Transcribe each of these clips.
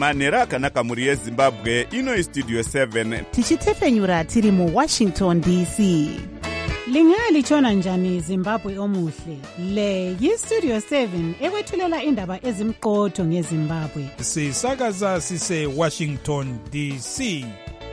manheru akanaka mhuri yezimbabwe. Ino istudio 7 tichitefenyura tiri muWashington DC. Lingalitshona njani Zimbabwe omuhle? Le yistudio 7 ekwethulela indaba ezimqotho ngeZimbabwe. Sisakaza sise Washington DC.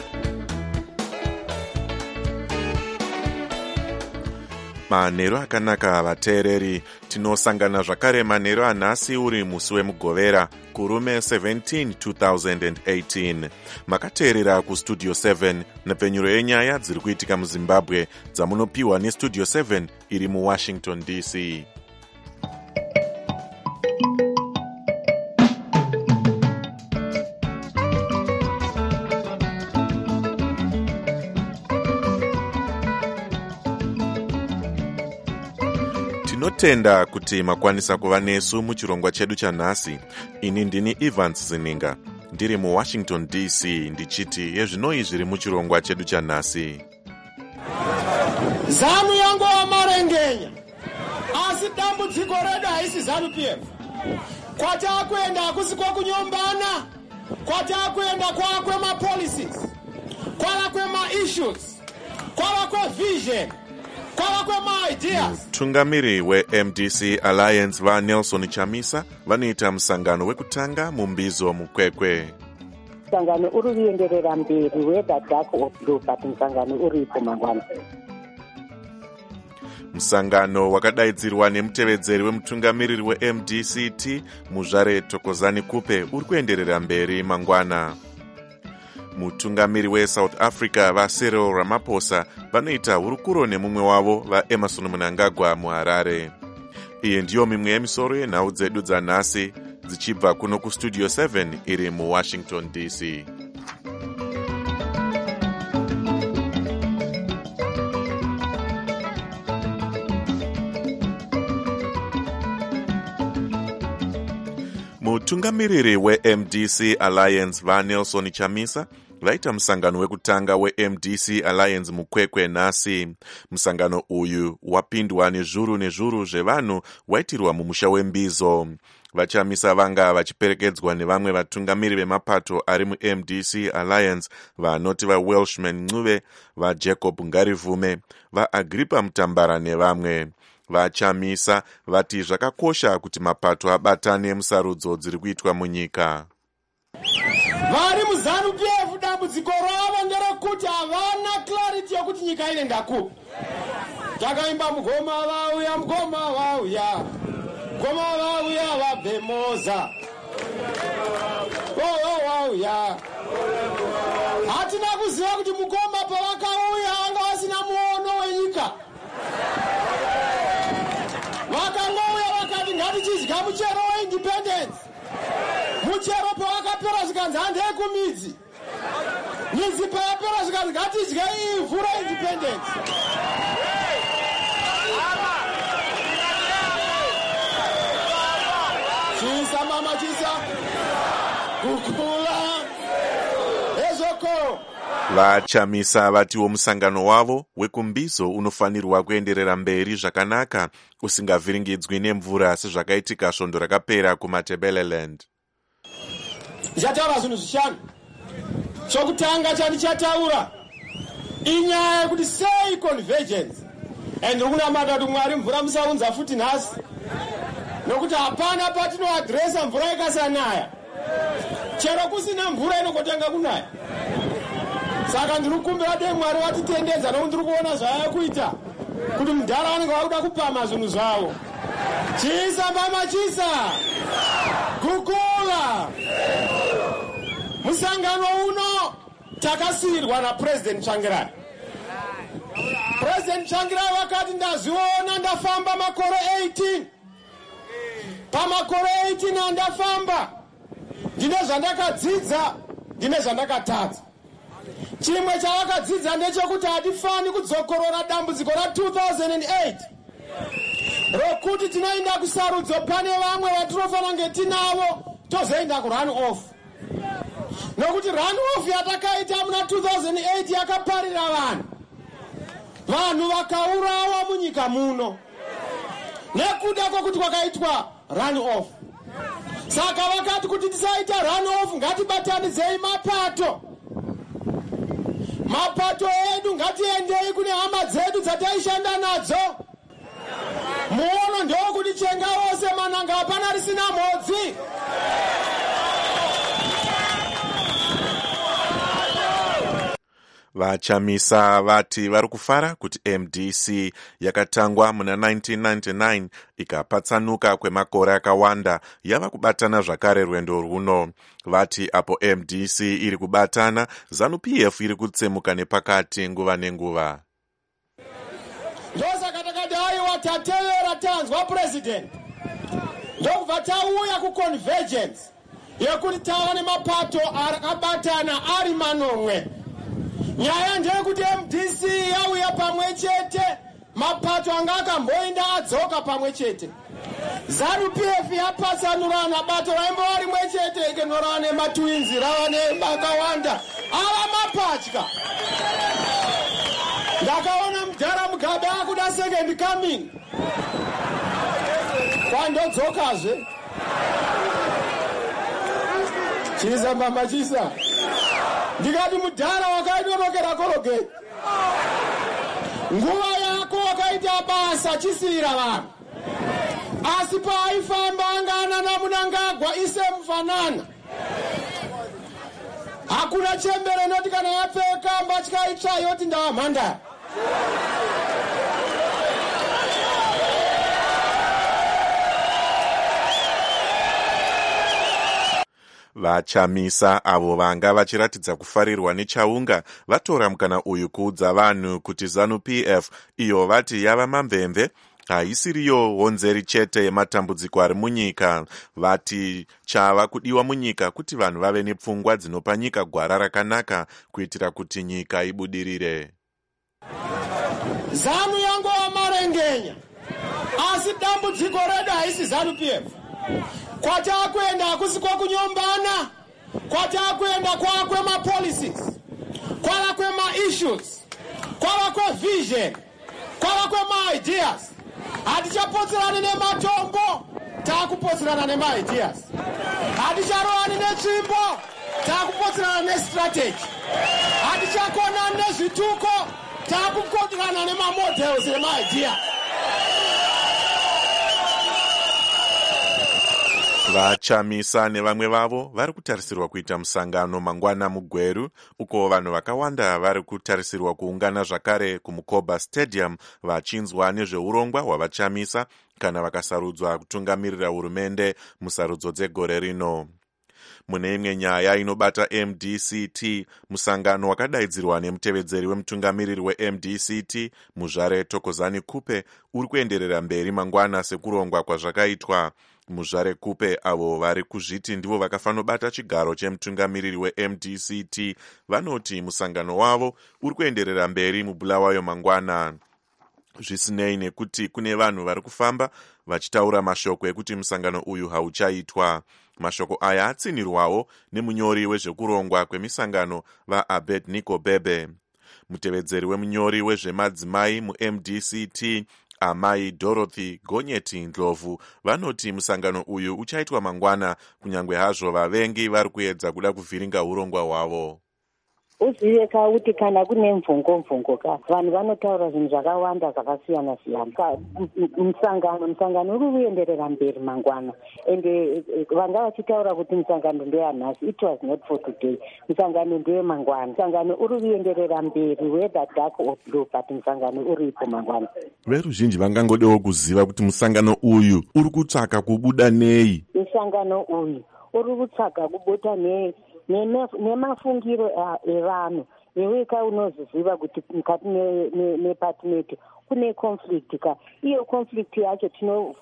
Manheru akanaka vateereri, tinosangana zvakare manheru anhasi uri musi wemugovera kurume 17 2018. Makateerera kustudio 7 nepfenyuro yenyaya dziri kuitika muZimbabwe dzamunopiwa nestudio 7 iri muWashington DC. Tinotenda kuti makwanisa kuva nesu muchirongwa chedu chanhasi. Ini ndini Evans Zininga, ndiri muWashington DC, ndichiti yezvinoi zviri muchirongwa chedu chanhasi. Zanu yangu wamarengenya, asi dambudziko redu haisi Zanu PF. Kwatakwenda hakusiko kunyombana, kwatakwenda kwakwe ma-policies, kwakwe ma-issues, kwakwe vision, Mutungamiri weMDC Alliance vaNelson Chamisa vanoita musangano wekutanga mumbizo mukwekwe. Musangano uri kuenderera mberi whether dark or blue, but musangano uripo mangwana. Musangano wakadaidzirwa nemutevedzeri wemutungamiriri weMDCT Muzvare Thokozani Kupe uri kuenderera mberi mangwana. Mutungamiri weSouth Africa vaCyril Ramaphosa vanoita hurukuro nemumwe wavo vaEmerson Mnangagwa muHarare. Iyi ndiyo mimwe yemisoro yenhau dzedu dzanhasi dzichibva kuno kustudio 7 iri muWashington DC. Mutungamiriri weMDC Alliance vaNelson Chamisa vaita musangano wekutanga weMDC Alliance mukwekwe nhasi. Musangano uyu wapindwa nezvuru nezvuru zvevanhu waitirwa mumusha wembizo. Vachamisa vanga vachiperekedzwa nevamwe vatungamiri vemapato ari muMDC Alliance vanoti vaWelshman Ncube, vaJacob Ngarivume, vaAgrippa Mutambara nevamwe. Vachamisa vati zvakakosha kuti mapato abatane musarudzo dziri kuitwa munyika. Vari muZanu PF dambudziko ravo nderekuti havana clarity yokuti nyika inoenda kupi. Takaimba mugoma vauya, mugoma vauya, mugoma vauya vabvemoza, vauya. Hatina kuziva kuti mugoma pavakauya vanga vasina muono wenyika. Vakangouya vakati ngatichidya muchero weindependence. Muchero pawakapera zvikanzi handeikumidzi. Midzi payapera zvikanzi ngatidye ivhu reindependence. Chisa mama chisa, kukula, ezoko. Vachamisa vatiwo musangano wavo wekumbizo unofanirwa kuenderera mberi zvakanaka usingavhiringidzwi nemvura sezvakaitika svondo rakapera kuMatabeleland. Ndichataura zvinhu zvishanu. Chokutanga chandichataura inyaya yekuti sei convergence. And ukunamata kuti Mwari mvura musaunza futi nhasi. Nokuti hapana patinoadresa mvura ikasanaya. Chero kusina mvura inongotanga kunaya. Saka ndinokumbira dei Mwari watitendedza nokuti ndiri kuona zvaya kuita kuti mudhara vanenge vakuda kupama zvinhu zvavo. Chisa mama chisa, kukula. Musangano uno takasiyirwa naPresident Tsvangirai. President Tsvangirai vakati ndazviona ndafamba makore 18. Pamakore 18 andafamba ndine zvandakadzidza, ndine zvandakatadza. Chimwe chavakadzidza ndechekuti hatifani kudzokorora dambudziko ra2008 rokuti tinoenda kusarudzo pane vamwe vatinofana nge tinavo tozoenda kurun off. Nokuti run off yatakaita muna 2008 yakaparira vanhu vakaurawa munyika muno nekuda kwokuti kwakaitwa run off. Saka vakati kuti tisaita runoff, ngatibatanidzei mapato edu, ngatiendei kune hama dzedu dzataishanda nadzo. Muono ndokuti chenga wose mananga hapana risina mhodzi. Vachamisa vati vari kufara kuti MDC yakatangwa muna 1999 ikapatsanuka kwemakore akawanda yava kubatana zvakare rwendo runo. Vati apo MDC iri kubatana, ZANU-PF iri kutsemuka nepakati nguva nenguva. Ndosaka takati aiwa tatevera tanzwa president. Ndokubva tauya kuconvergence yekuti tava nemapato akabatana ari manomwe. Nyaya ndeyekuti MDC yauya pamwe chete, mapato anga akamboinda adzoka pamwe chete. ZANU-PF yapatsanurana, bato raimbo rimwe chete ikenorava nematwinzi, rava nebakawanda, ava mapatya. Ndakaona Mudhara Mugabe akuda second coming. Kwandodzokazve. Chisa mama chisa. Ndikati Mudhara wakaidorokera korogeti. Nguva yako wakaita basa chisira vanhu. Asi paaifamba angana naMunangagwa ise Mufanana. Hakuna chembere noti kana yapfeka mbatya itsva yoti ndava mhandara. Vachamisa avo vanga vachiratidza kufarirwa nechaunga vatora mukana uyu kuudza vanhu kuti ZANU-PF iyo vati yava mamvemve haisiriyo honzeri chete yematambudziko ari munyika. Vati chava kudiwa munyika kuti vanhu vave nepfungwa dzinopa nyika gwara rakanaka kuitira kuti nyika ibudirire. ZANU yangova marengenya, asi dambudziko redu haisi ZANU-PF. Kwatakuenda hakusi kwakunyombana, kwatakuenda kwakwe mapolicies, kwakwe maissues, kwakwe vision, kwakwe maideas. Hatichapotserani nematombo, takupotserana nemaideas. Haticharovani netsvimbo, takupotserana nestrategy. Hatichakonani nezvituko, takukotirana nemamodels nemaideas. Vachamisa nevamwe vavo vari kutarisirwa kuita musangano mangwana muGweru, uko vanhu vakawanda vari kutarisirwa kuungana zvakare kuMukoba Stadium vachinzwa nezveurongwa hwavachamisa kana vakasarudzwa kutungamirira hurumende musarudzo dzegore rino. Mune imwe nyaya inobata MDCT, musangano wakadaidzirwa nemutevedzeri wemutungamiriri weMDCT Muzvare Thokozani Kupe uri kuenderera mberi mangwana sekurongwa kwazvakaitwa. Muzvare Kupe avo vari kuzviti ndivo vakafanobata chigaro chemutungamiriri weMDCT vanoti musangano wavo uri kuenderera mberi muBulawayo mangwana. Zvisinei nekuti kune vanhu vari kufamba vachitaura mashoko ekuti musangano uyu hauchaitwa. Mashoko aya atsinirwawo nemunyori wezvekurongwa kwemisangano vaAbednego Bebe. Mutevedzeri wemunyori wezvemadzimai muMDCT Amai Dorothy Gonyeti Ndlovu vanoti musangano uyu uchaitwa mangwana kunyange hazvo vavengi vari kuedza kuda kuvhiringa urongwa hwavo. Uzive kuti kana kune mvungo vanhu vanotaura zvinhu zvakawanda zvakasiyana siyana. Musangano uri kuenderera mberi mangwana, ende vanga vachitaura kuti musangano ndeyanhasi. It was not for today. Musangano ndeye mangwana. Musangano uri kuenderera mberi, whether dark or blue, but musangano uripo mangwana. Veruzhinji vangangodewo kuziva kuti musangano uyu uri kutsvaka kubuda nei. Musangano uyu uri kutsvaka kubuda nei nemafungiro evanhu. Neweka unoziziva kuti mukati mepatimeti kune conflict ka. Iyo conflict yacho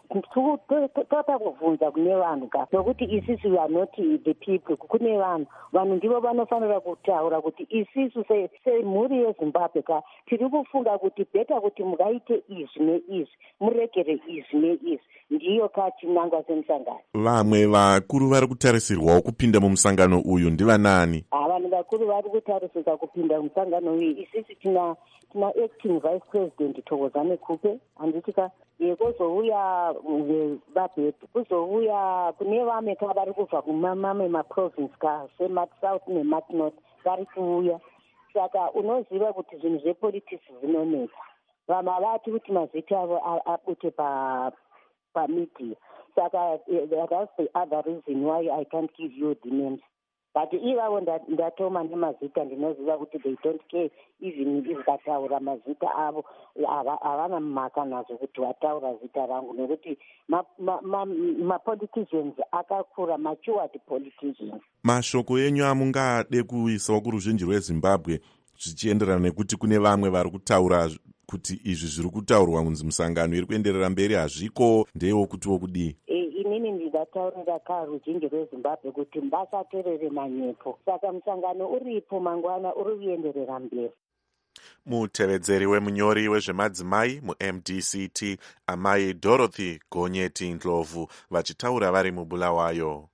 toda kuvunza kune vanhu ka, nokuti isisi we are not the people. Kune vanhu ndivo vanofanira kutaura kuti isisu semhuri yeZimbabwe ka tiri kufunga kuti beta kuti mugaite izvi neizvi, muregere izvi neizvi. Ndiyo kati nanga semusangano. Vamwe vakuru vari kutarisirwawo kupinda mumusangano uyu ndivanani? Vanhu vakuru vari kutarisirwa kupinda mumusangano uyu isisi tina acting vice president Thokozane Kupe anditika kuzouya Babet kuzouya kune vamwe vari kubva kumamwe maprovince seMat-South neMat-North vari kuuya. Saka unoziva kuti zvinhu zvepolitics zvinonetsa. Vamwe havati kuti mazita avo abute pamedia. Saka that's the other reason why I can't give you the names. But ivavo ndatoma nemazita ndinoziva kuti they don't care even if vataura mazita avo havana mhaka nazvo kuti vataura zita rangu nekuti mapoliticians akakura matured politicians. Mashoko enyu amungade kuisawo kuruzhinji rweZimbabwe zvichienderana nekuti kune vamwe vari kutaura kuti izvi zviri kutaurwa kunzi musangano iri kuenderera mberi hazviko, ndewo kuti wokudii? Inini ndingataurira ruzhinji rweZimbabwe kuti vasatorere manyepo. Saka musangano uripo mangwana uri kuenderera mberi. Mutevedzeri wemunyori wezvemadzimai muMDCT amai Dorothy Gonyeti Ndlovu vachitaura vari muBulawayo.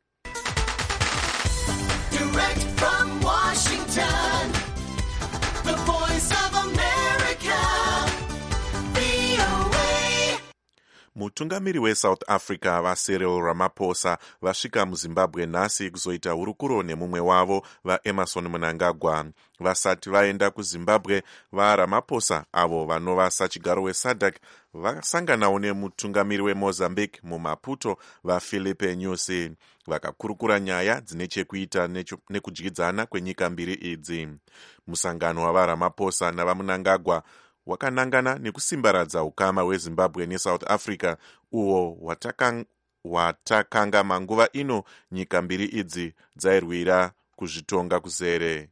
Direct from Washington, the voice of America, VOA. Mutungamiri weSouth Africa vaCyril Ramaphosa vasvika muZimbabwe nhasi kuzoita hurukuro nemumwe wavo vaEmmerson Mnangagwa. Vasati vaenda kuZimbabwe, vaRamaphosa avo vanova sachigaro weSADC vakasanganawo nemutungamiri weMozambique muMaputo vaPhilippe Nyusi. Vakakurukura nyaya dzine chekuita nekudyidzana kwenyika mbiri idzi. Musangano wavaRamaphosa navaMnangagwa wakanangana nekusimbaradza ukama hweZimbabwe neSouth Africa uwo watakanga manguva ino nyika mbiri idzi dzairwira kuzvitonga kuzere.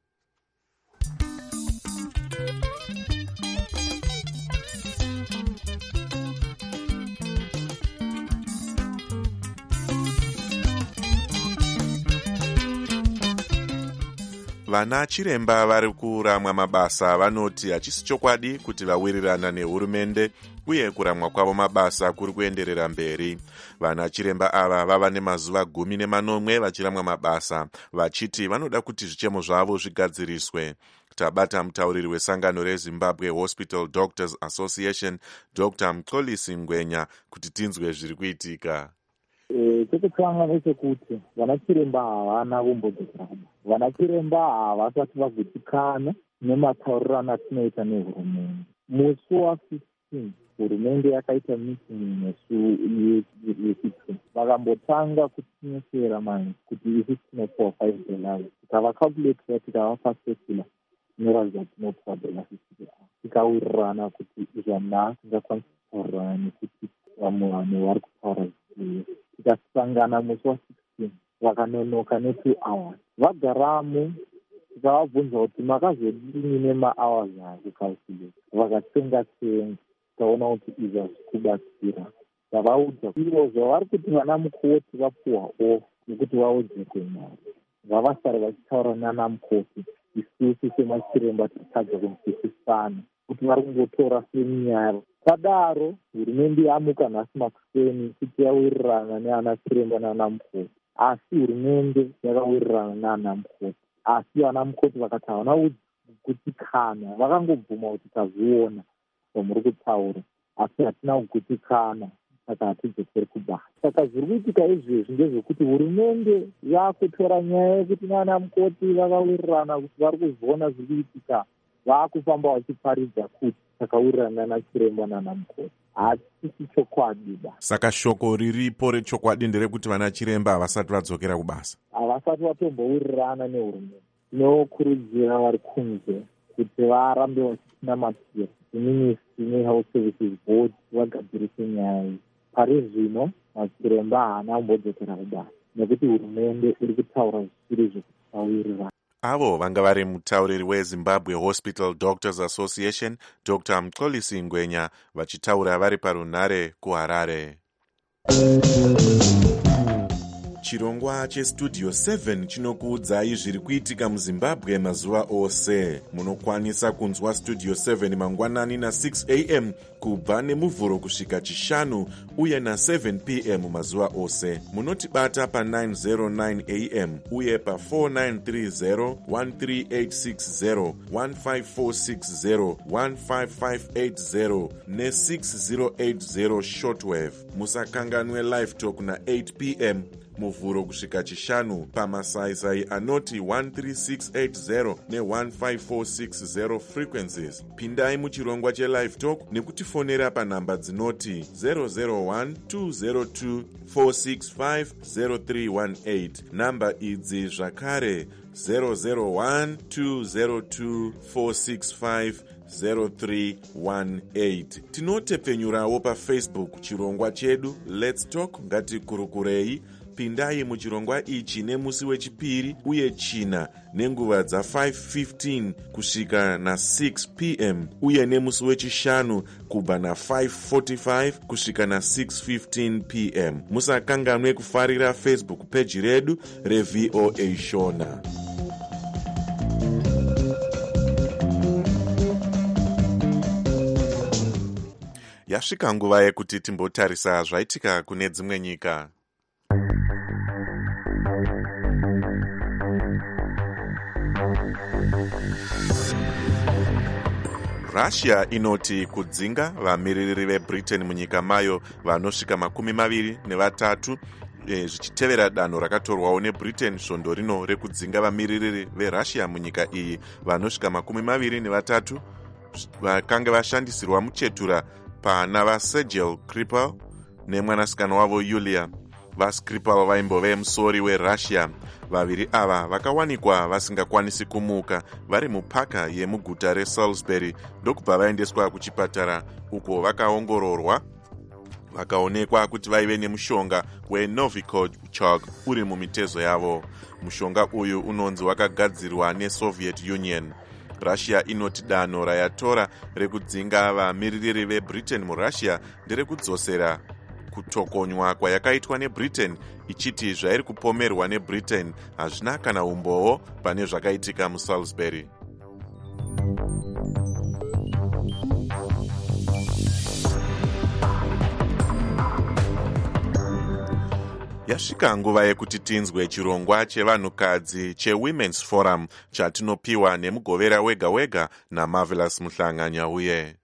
Vana chiremba vari kuramwa mabasa vanoti hachisi chokwadi kuti vawirirana nehurumende uye kuramwa kwavo mabasa kuri kuenderera mberi. Vana chiremba ava vava nemazuva 10 vachiramwa mabasa vachiti vanoda kuti zvichemo zvavo zvigadziriswe. Tabata mutauriri wesangano reZimbabwe Hospital Doctors Association Dr. Mxolisi Ngwenya kuti tinzwe zviri kuitika. Chekutanga nechekuti vanachiremba havana kumbodzokera. Vanachiremba havasati vagutsikana nemataurirano atinoita nehurumende. Musi wa15 hurumende yakaita meeting nesu ye15 vakambotanga kutinyesera manje kuti isi $5 tikavakalkulate tikavapa circular inoratidza kuti tinopuwa $50 tikawirirana kuti izvana tingakwanisa kutaurirana nekuti vamwe vanhu vari kutaura tikasangana musi wa16 vakanonoka ne2 hours vagaramo tikavabvunza kuti makazodini nema-hours akukalkulate vakatsenga taona kuti izvi hazvikubatsira. Tavaudza ivo zvavari kuti vana mukoti vapuwa off nekuti vawedzerwe mari vavasare vachitaura nana mukoti isusu semachiremba tatadza kunzwisisana kuti vari kungotora senyaya. Sadaro hurumende yamuka nhasi makuseni kuti yawirirana neana chiremba nana mukoti, asi hurumende yakawirirana nana mukoti, asi vana mukoti vakati havana kugutsikana, vakangobvuma kuti tazviona zvamuri kutaura asi hatina kugutsikana saka hatidzokeri kubasa. Saka zviri kuitika izvezvi ndezvekuti hurumende yakutora nyaya yekuti nana mukoti vakawirirana kuti vari kuzviona zviri kuitika vakufamba vachiparidza kuti takawirirana nachiremba nana mukoti. Hatisi chokwadi ba. Saka shoko riripo rechokwadi nderekuti vana chiremba havasati vadzokera kubasa. Havasati vatombowirirana nehurumende. Tinokurudzira vari kunze kuti varambe vachinamatira Ministry neHealth Services Board vagadzirise nyaya iyi. Pari zvino machiremba haana kumbodzokera kubasa nekuti hurumende iri kutaura zvisiri zvekusawirirana. Avo vanga vari mutauriri weZimbabwe Hospital Doctors Association Dr. Mxolisi Ngwenya vachitaura vari parunhare kuHarare. Chirongwa chestudio 7 chinokuudzai zviri kuitika muZimbabwe mazuva ose. Munokwanisa kunzwa studio 7 mangwanani na6 am kubva nemuvhuro kusvika chishanu uye na7 pm mazuva ose. Munotibata pa909 am uye pa4930 13860 15460 15580 ne6080 shortwave. Musakanganwe live talk na8 pm muvhuro kusvika chishanu pamasaisai anoti 13680 ne15460 frequencies. Pindai muchirongwa chelive talk nekutifonera panhamba dzinoti 001 202 465 0318. Namba idzi zvakare 001 202 465 0318. Tinotepfenyurawo paFacebook chirongwa chedu Let's Talk ngatikurukurei. Pindai muchirongwa ichi nemusi wechipiri uye china nenguva dza5:15 kusvika na6 pm uye nemusi wechishanu kubva na5:45 kusvika na6:15 pm. Musakanganwe kufarira Facebook page redu reVOA Shona. Yasvika nguva yekuti timbotarisa zvaitika kune dzimwe nyika. Russia inoti kudzinga vamiririri veBritain munyika mayo vanosvika 23 zvichitevera danho rakatorwawo neBritain svondo rino rekudzinga vamiririri veRussia munyika iyi vanosvika 23 vakanga vashandisirwa muchetura pana vaSergei Skripal nemwanasikana wavo Yulia. VaSkripal vaimbove musori weRussia. Vaviri ava vakawanikwa vasingakwanisi kumuka vari mupaka yemuguta reSalisbury ndokubva vaendeswa kuchipatara uko vakaongororwa vakaonekwa kuti vaive nemushonga weNovichok uri mumitezo yavo. Mushonga uyu unonzi wakagadzirwa neSoviet Union. Russia inoti danho rayatora rekudzinga vamiririri veBritain muRussia nderekudzosera kutokonywa kwayakaitwa neBritain ichiti zvairi kupomerwa neBritain hazvina kana umboo pane zvakaitika muSalisbury. Yasvika nguva yekuti tinzwe chirongwa chevanhukadzi cheWomen's Forum chatinopiwa nemugovera wega wega naMarvelous Muhlanganyauye.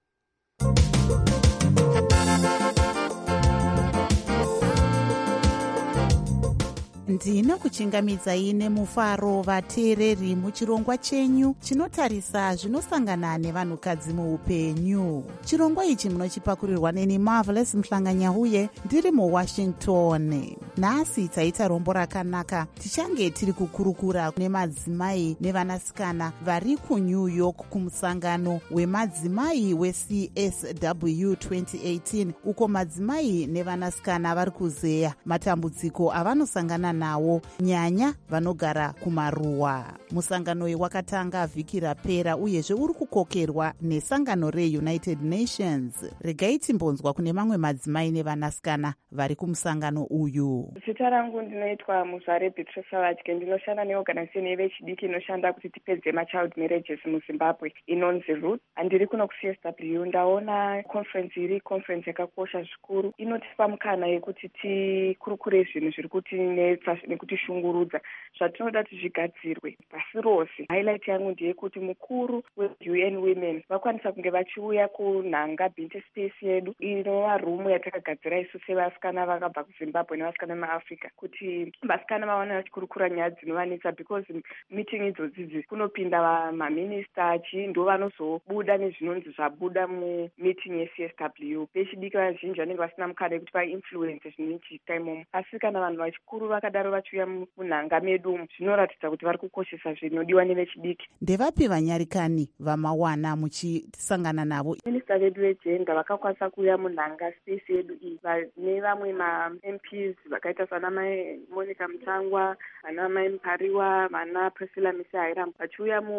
ndinokuchingamidzai nemufaro vateereri muchirongwa chenyu chinotarisa zvinosangana nevanhukadzi muupenyu. Chirongwa ichi munochipakurirwa neni Marvelous Muhlanganyauye ndiri muWashington. Nhasi taita rombo rakanaka. Tichange tiri kukurukura nemadzimai nevanasikana vari kuNew York kumusangano wemadzimai weCSW 2018 uko madzimai nevanasikana vari kuzeya matambudziko avanosangana nawo nyanya vanogara kumaruwa. Musangano uyu wakatanga vhiki rapera uyezve uri kukokerwa nesangano reUnited Nations. Regai timbonzwa kune mamwe madzimai nevanasikana vari kumusangano uyu. Zita rangu ndinoitwa Muzare Beatrice Vatke. Ndinoshanda neorganization yevechidiki inoshanda kuti tipedze machild marriages muZimbabwe inonzi Roots. Andiri kuno kuCSW. Ndaona conference yakakosha zvikuru inotipa mukana yekuti tikurukure zvinhu zviri kutinetsa nekutishungurudza zvatinoda kuti zvigadzirwe pasi rose. Highlight yangu ndeyekuti mukuru weUN Women vakwanisa kunge vachiuya kunhanga Binte Space yedu inova rumu yatakagadzira isu sevasikana vakabva kuZimbabwe nevasikana vemuAfrica kuti vasikana vawane vachikurukura nyaya dzinovanetsa because meeting idzodzi kunopinda maminista ndo vanozobuda nezvinonzi zvabuda mumeeting yeCSW. Vechidiki vazhinji vanenge vasina mukana yekuti vainfluence zvinoitika imomo. Asi kana vanhu vachikuru vakadaro vachiuya munhanga medu zvinoratidza kuti vari kukoshesa zvinodiwa nevechidiki. Ndevapi vanyarikani vamawana muchisangana navo? Minista vedu vegenda vakakwanisa kuuya munhanga space yedu iyi nevamwe maMPs vakaita sana mai Monica Mutangwa, vana mai Mpariwa, vana Priscilla Misahira vachiuya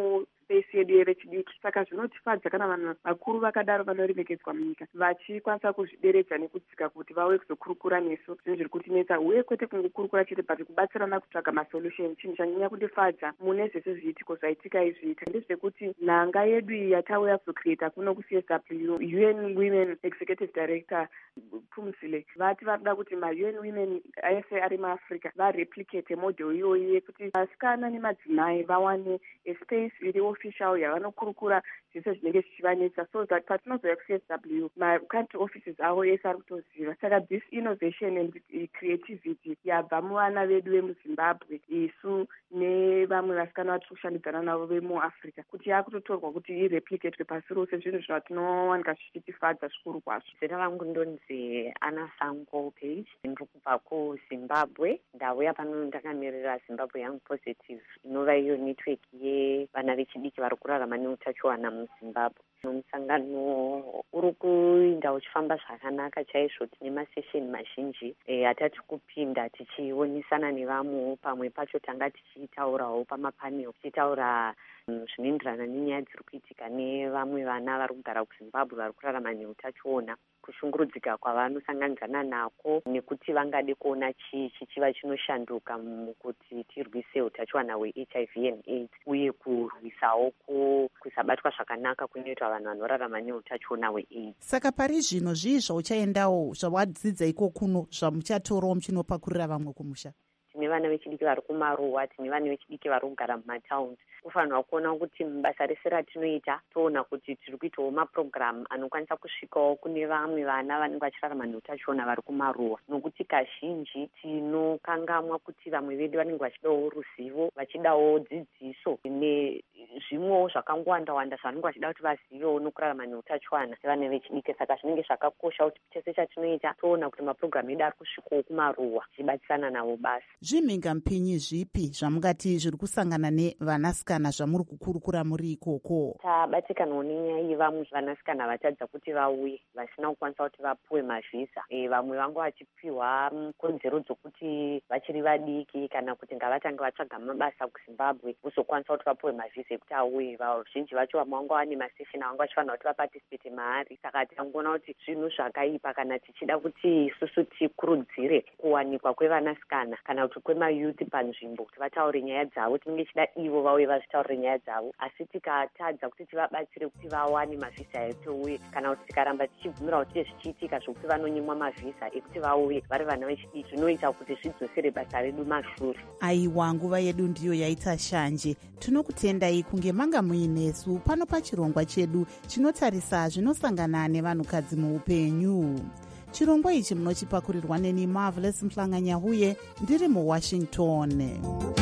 space yedu yevechidiki. Saka zvinotifadza kana vanhu vakuru vakadaro vanoremekedzwa munyika vachikwanisa kuzvideredza nekudzika kuti vauye kuzokurukura nesu zvinhu zviri kutinetsa, uye kwete kungokurukura chete but kubatsirana kutsvaga masolution. Chinhu chanyanya kundifadza mune zvese zviitiko zvaitika izvika ndezvekuti nhanga yedu iyi yatauya kuzocreata kuno kuCSW, UN Women Executive Director Phumzile vati varikuda kuti ma-UN Women ese ari muAfrica vareplicate model iyoyi yekuti vasikana nemadzimai vawane space iri official yavanokurukura zvese zvinenge zvichivanetsa, so that patinozoya kuCSW ma-country offices avo ese ari kutoziva. Saka this innovation and creativity yabva muvana vedu vemuZimbabwe, isu nevamwe vasikana vatiri kushandidzana navo vemuAfrica, kuti yakutotorwa kuti ireplicatwe pasi rose, zvinhu zvatinowanika zvichitifadza zvikuru kwazvo. Zita rangu ndonzi Ana Sango Page, ndiri kubva kuZimbabwe. Ndauya pano ndakamirira Zimbabwe Young Positive, inova iyo network yevana vechidiki vari kurarama neutachiwana muZimbabwe. Musangano uri kuenda uchifamba zvakanaka chaizvo. Tine masesheni mazhinji atati kupinda tichionesana nevamwewo. Pamwe pacho tanga tichitaurawo pamapanel, tichitaura zvinoenderana nenyaya dziri kuitika nevamwe vana vari kugara kuZimbabwe vari kurarama neutachiona, kushungurudzika kwavanosanganidzana nako, nekuti vangade kuona chii chichiva chinoshanduka mukuti tirwise utachiwana hweHIV and AIDS, uye kurwisawo kusabatwa zvakanaka kunoitwa vanhu vanorarama neutachiona hweAIDS. Saka pari zvino zvii zvauchaendawo zvawadzidza iko kuno zvamuchatorawo muchinopakurira vamwe kumusha? Tine vana vechidiki vari kumaruwa, tine vana vechidiki vari kugara mumataundi. Kufanirwa kuona kuti mubasa rese ratinoita toona kuti tiri kuitawo maprogramu anokwanisa kusvikawo kune vamwe vana vanenge vachirarama neutachiona vari kumaruwa, nokuti kazhinji tinokangamwa kuti vamwe vedu vanenge vachidawo ruzivo, vachidawo dzidziso nezvimwewo zvakangowanda-wanda zvanenge vachida kuti vazivewo nokurarama neutachiwana sevana vechidiki. Saka zvinenge zvakakosha kuti chese chatinoita toona kuti maprogramu edu ari kusvikawo kumaruwa tichibatsirana navo basa. Zvimhingamupinyi zvipi zvamungati zviri kusangana nevanasikana zvamuri kukurukura muri ikoko? Tabatikanawo nenyaya yevamwe vanasikana vatadza kuti vauye vasina kukwanisa kuti vapuwe mavhisa. Vamwe vangu vachipiwa kodzero dzokuti vachiri vadiki kana kuti ngavatange vatsvaga mabasa kuZimbabwe vozokwanisa kuti vapuwe mavhisa ekuti auye. Vazhinji vacho vamwe vangu vane masesheni avangu vachifanira kuti vapatisipete maari. Saka tangoona kuti zvinhu zvakaipa kana tichida kuti isusu tikurudzire kuwanikwa kwevanasikana kana kuti kwemayuthi panzvimbo kuti vataure nyaya dzavo, tinenge chida ivo vauye vazvitaurire nyaya dzavo. Asi tikatadza kuti tivabatsire kuti vawane mavhisa etouye, kana kuti tikaramba tichibvumira kuti zvichiitika zvokuti vanonyimwa mavhisa ekuti vauye vari vana vechidiki, zvinoita kuti zvidzosere basa redu mashure. Aiwa, nguva yedu ndiyo yaita shanje. Tinokutendai kunge manga muinesu pano pachirongwa chedu chinotarisa zvinosangana nevanhukadzi muupenyu. Chirongwa ichi munochipakurirwa neni Marvelous Mhlanganyahuye ndiri muWashington.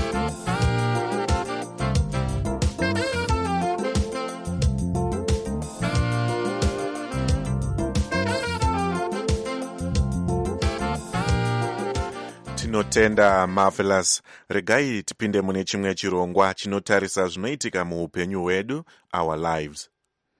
Tinotenda Marvelous. Regai tipinde mune chimwe chirongwa chinotarisa zvinoitika muupenyu hwedu, our lives.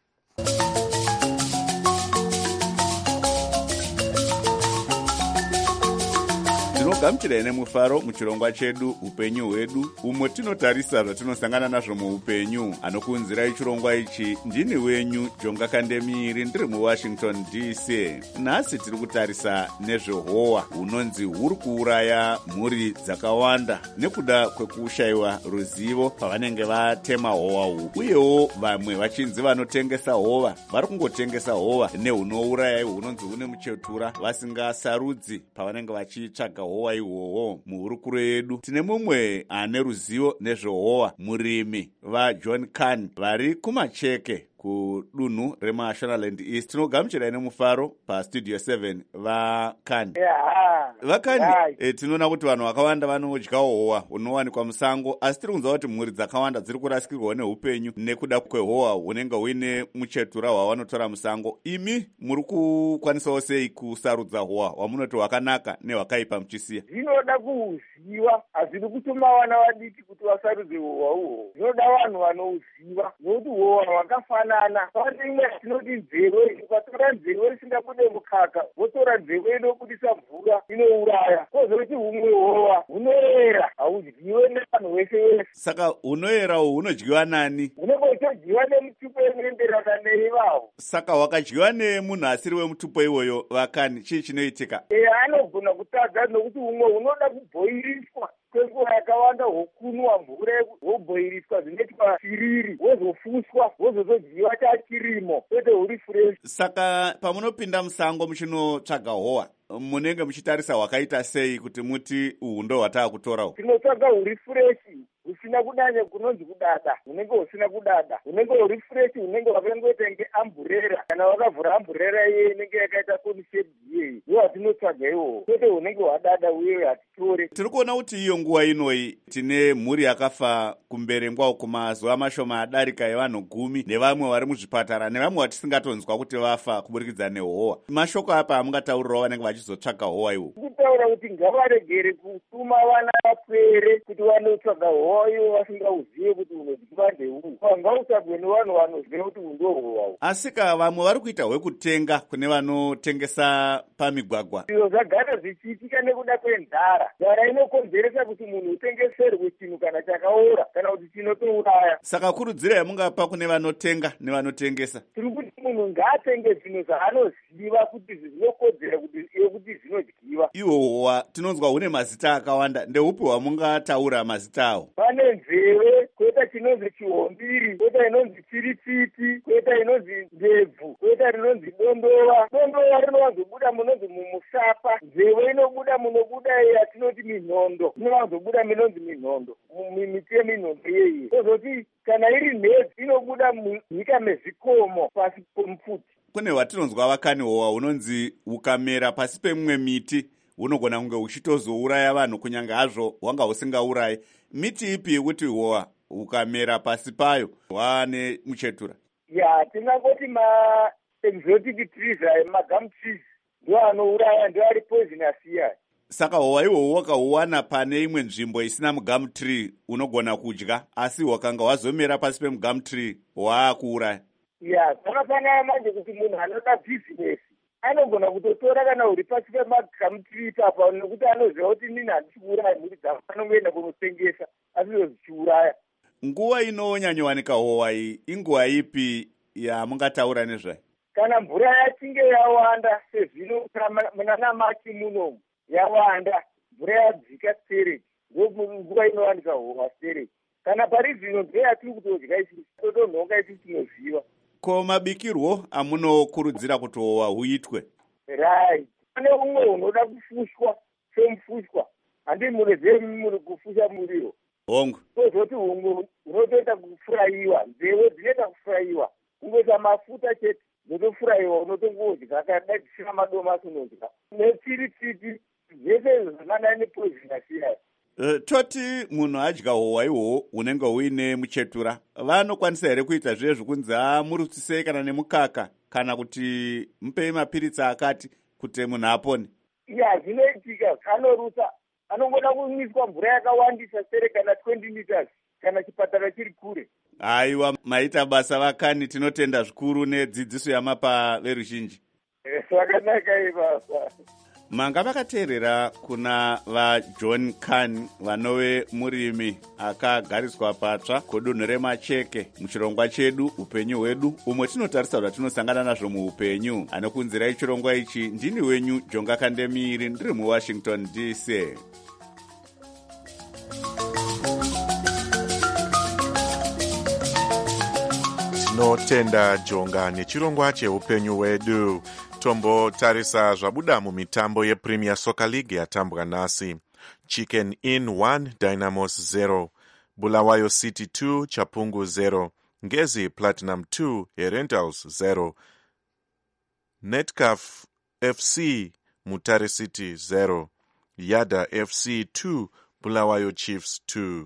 Tinogamuchirai nemufaro muchirongwa chedu upenyu hwedu, umwe tinotarisa zvatinosangana nazvo muupenyu. Anokuunzirai chirongwa ichi ndini wenyu Jonga Kandemiri, ndiri muWashington DC. Nhasi tiri kutarisa nezvehowa hunonzi huri kuuraya mhuri dzakawanda nekuda kwekushayiwa ruzivo pavanenge vatema howa uhu. Uyewo vamwe vachinzi vanotengesa hova vari kungotengesa hova nehunouraya hunonzi hune muchetura vasingasarudzi pavanenge vachitsvaga howa ihwohwo. Muhurukuro yedu tine mumwe ane ruzivo nezvehowa, murimi vaJohn Khan vari kumacheke kudunhu reMashonaland East. Tinogamuchirai nemufaro pastudio 7 vaKhan. Vakhan, tinoona kuti vanhu vakawanda vanodyawo howa hunowanikwa musango, asi tiri kunzwa kuti mhuri dzakawanda dziri kurasikirwawo neupenyu nekuda kwehowa hunenge huine muchetura hwavanotora musango. Imi muri kukwanisawo sei kusarudza howa hwamunoti hwakanaka nehwakaipa muchisiya? Zvinoda kuhuziva, hazvidi kutuma vana vadiki kuti vasarudze howa uhwo. Zvinoda vanhu vanouziva, nokuti howa hwakafanana. Pane imwe tinoti nzeve, ukatora nzeve isingabude mukaka, wotora nzeve inobudisa mvura. mvura inouraya, kwozoti humwe hova hunoera haudyiwe nevanhu wese wese. Saka hunoera uhu hunodyiwa nani? Hunenge huchodyiwa nemutupo inoenderana neivavo. Saka hwakadyiwa nemunhu asiri wemutupo iwoyo, vakani, chii chinoitika? Anogona kutadza nokuti humwe hunoda kubhoiriswa kwenguva yakawanda, hwokunwa mvura hwobhoiriswa zvinoitwa chiriri, hwozofuswa, hwozozodyiwa chachirimo, kwete huri fresh. Saka pamunopinda musango muchinotsvaga howa, munenge muchitarisa hwakaita sei kuti muti uhu ndo hwataa kutorawo? Tinotsvaga huri freshi, husina kudanya kunonzi kudada, hunenge husina kudada, hunenge huri freshi, hunenge hwakangoita nge amburera. Kana wakavhura amburera iye inenge yakaita konishedi iyeyi, ndo hatinotsvaga iwowo, kwete hunenge hwadada uye hatitore. Tiri kuona kuti iyo nguva inoi tine mhuri yakafa kumberengwa kumazuva mashoma adarika evanhu 10 nevamwe vari muzvipatara nevamwe vatisingatonzwa kuti vafa kuburikidza nehowa. Mashoko apa amungataurirawo vanenge vachizotsvaga howa iwo? Kutaura kuti ngavaregere kutuma vana vapwere kuti vanotsvaga howa iwo vasingauzive kuti unodyiwa ndehuu. Ngautsvagwe nevanhu vanoziva kuti undo howawo. Asika vamwe vari kuita hwekutenga kune vanotengesa pamigwagwa. Izvo zvagara zvichiitika nekuda kwenzara. Nzara inokonzeresa kuti munhu utengeserwe chinhu kana chakaora kana kuti chinotouraya. Saka kurudziro yamungapa kune vanotenga nevanotengesa? Tiri kuti munhu ngaatenge zvinhu zvaanoziva kuti zvinokodzera kuti zvinodyiwa. Iwo howa tinonzwa hune mazita akawanda, ndeupi hwamungataura mazita awo? Pane nzeve, kwoita chinonzi chihombiri, kwoita inonzi chiritsiti, kwoita inonzi ndebvu, kwoita rinonzi dondova. Dondova rinowanzobuda munonzi mumusapa, nzeve inobuda munobuda yatinoti minhondo, inowanzobuda minonzi minhondo, miti yeminhondo yeiyi. Kozoti kana iri nhedzi inobuda munyika mezvikomo pasi pomupfuti. Kune hwatinonzwa vakani howa hunonzi hukamera pasi pemumwe miti hunogona kunge huchitozouraya vanhu kunyange hazvo hwanga husingaurayi. Miti ipi yekuti howa hukamera pasi payo hwane muchetura? Tingangoti ma-exotic trees aya, ma-gum trees, ndo anouraya, ndo ari poisonous iya. Saka howa ihwohwo wakahuwana pane imwe nzvimbo isina mugum tree unogona kudya, asi hwakanga hwazomera pasi pemugum tree hwaakuuraya. Zvakafanana manje kuti munhu anoda bhizinesi anogona kutotora kana huri pasi pemagum tree papa, nekuti anoziva kuti nini handisi kuuraya mhuri dzangu, anongoenda kunotengesa asi zvichiuraya. Nguva inonyanyowanika howa iyi inguva ipi yamungataura nezvayo? Kana mvura yachinge yawanda sezvino munana Machi munomu yawanda, mvura yadzika stereki, ndomunguva inowanika howa stereki. Kana pari zvino ndo yatiri kutodya isi, totonhonga isi tinoziva. Ko mabikirwo amunokurudzira kuti howa huitwe? Right. Pane umwe unoda kufushwa semufushwa, handi munezve muri kufusha muriwo. Hongu. Kozoti humwe unotoita kufurayiwa, nzeve dzinoita kufurayiwa, kungoita mafuta chete zotofurayiwa, unotongodya kana dzisina madomasi unodya. Nechiritsiti zvese zvafanana nepoisonous iya. Toti munhu adya howa ihwohwo hunenge huine muchetura, vanokwanisa here kuita zviye zvokunzi murutsisei kana nemukaka kana kuti mupei mapiritsi akati kuti munhu apone? Zvinoitika, anorutsa, anongoda kumwiswa mvura yakawandisa sere kana 20 liters kana chipatara chiri kure. Aiwa, maita basa vakani, tinotenda zvikuru nedzidziso yamapa veruzhinji. Zvakanaka ibasa. Manga vakateerera kuna vaJohn Khan vanove murimi akagariswa patsva kudunhu remacheke muchirongwa chedu upenyu hwedu, umwe tinotarisa kuti tinosangana nazvo muupenyu. Anokunzirai chirongwa ichi ndini wenyu Jonga Kandemiri, ndiri muWashington DC. Tinotenda Jonga nechirongwa cheupenyu hwedu. Tombotarisa zvabuda mumitambo yePremier Soccer League yatambwa nhasi. Chicken Inn 1 Dynamos 0, Bulawayo City 2 Chapungu 0, Ngezi Platinum 2 Herentals 0, Netcaf FC Mutare City 0, Yada FC 2 Bulawayo Chiefs 2.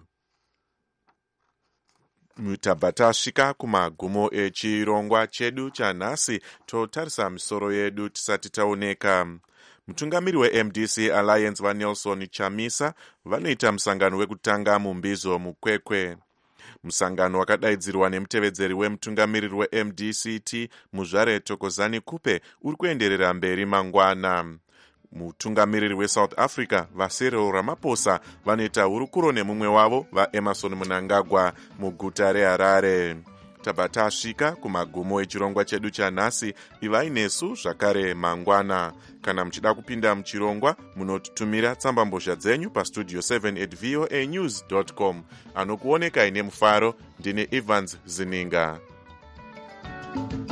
Tabva tasvika kumagumo echirongwa chedu chanhasi. Totarisa misoro yedu tisati taoneka. Mutungamiri weMDC Alliance vaNelson Chamisa vanoita musangano wekutanga mumbizo mukwekwe. Musangano wakadaidzirwa nemutevedzeri wemutungamiriri weMDCT Muzvare Tokozani Kupe uri kuenderera mberi mangwana. mutungamiriri weSouth Africa vaCyril Ramaphosa vanoita hurukuro nemumwe wavo vaEmerson Mnangagwa muguta reHarare. Tabva tasvika kumagumo echirongwa chedu chanhasi. Ivai nesu zvakare mangwana. Kana muchida kupinda muchirongwa munotutumira tsambambozha dzenyu pastudio 7@voanews.com. Anokuonekai nemufaro ndine Evans Zininga.